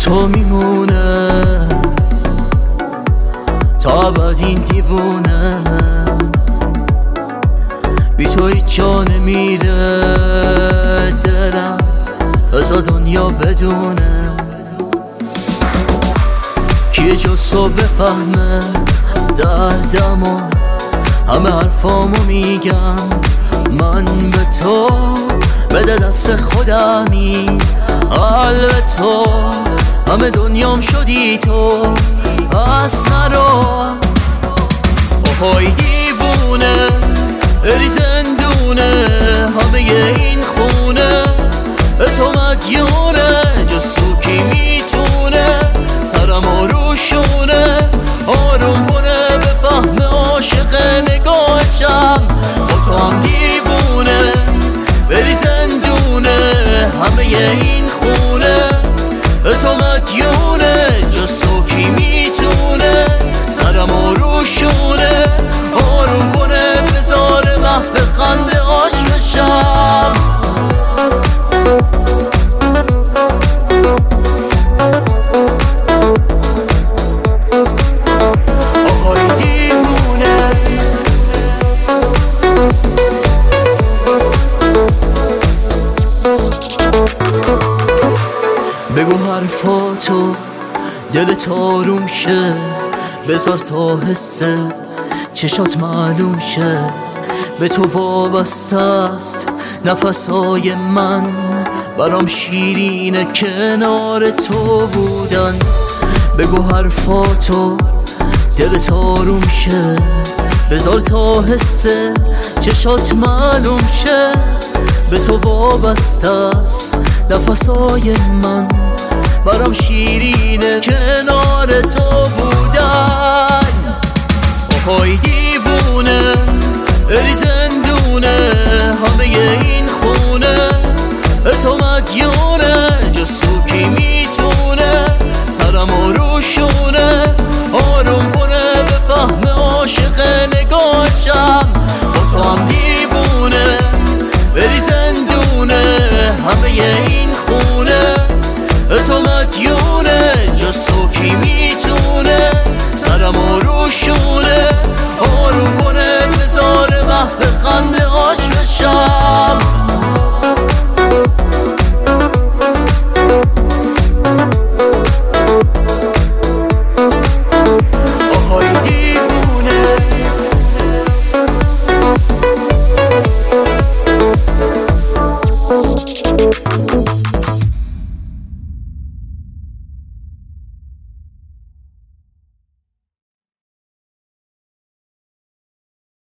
تو میمونه تا ابد این دیوونه، بی تو هیچ جا نمیره دلم، بذار دنیا بدونه کیه جز تو بفهمه دردمو، همه حرفامو میگم من به تو، بده دست خودمی قلب تو، همه دنیام شدی تو، پس نرو. اوهای دیوونه بری زندونه، همه این خونه تو مدیونه، جز تو کی میتونه سرم روشونه آروم کنه، بفهم عاشق نگاهشم. با تو هم دیوونه بری زندونه، همه این خونه تو مدیونه، جز تو کی میتونه سرم روشونه آروم کنه، بذار محو خنده آش بشم. بگو حرفاتو دلت آروم شه، بذار تا حسه چشات معلوم شه، به تو وابسته است نفسای من، برام شیرینه کنار تو بودن. بگو حرفاتو دلت آروم شه، بذار تا حسه چشات معلوم شه، به تو وابسته است نفسای من، برام شیرینه کنار تو بودن. اوهای دیوونه بری زندونه، همه این خونه تو مدیونه، جز تو کی میتونه سرم روشونه آروم کنه، بفهم عاشق نگاهشم. با تو هم دیوونه بری زندونه، همه این خونه تو مدیونه، جز تو کی میتونه سرم روشونه